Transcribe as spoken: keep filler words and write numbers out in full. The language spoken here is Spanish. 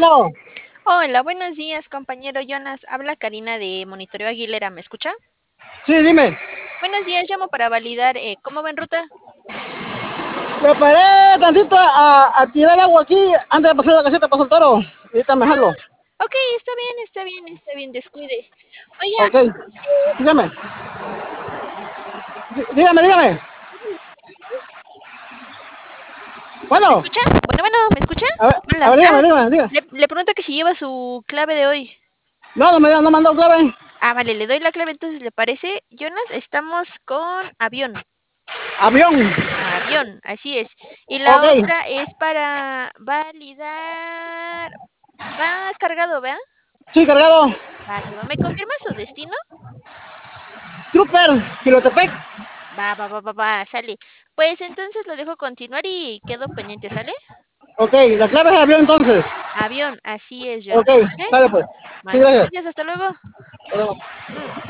Bueno, Hola, buenos días, compañero Jonas. Habla Karina de Monitoreo Aguilera, ¿me escucha? sí, dime. Buenos días, llamo para validar eh, cómo va en ruta. Me paré tantito a, a tirar agua aquí antes de pasar la caseta para soltarlo. Ahorita me jalo. Ok, está bien, está bien, está bien, descuide. Oiga, Ok, dígame. Dígame, dígame. ¿me Bueno, escucha? Bueno, bueno, ¿me escucha? a ver, a Hola. ver, dígame, Ah, dígame, dígame. le, le pregunto que si lleva su clave de hoy. No, no me, no me han dado clave. Ah, vale, le doy la clave entonces, ¿le parece? Jonas, estamos con avión. Avión. Avión, así es. Y Ok, la otra es para validar. Va cargado, ¿verdad? sí, cargado. Va, que va. ¿Me confirma su destino? Trooper, Pilotepec. Va, va, va, va, va, sale. Pues entonces lo dejo continuar y quedo pendiente, ¿sale? Ok, la clave es avión entonces. Avión, así es, Ok, Jonas. ¿Sale? sale pues. Sí, Vale, gracias. gracias, hasta luego. Bueno. Mm.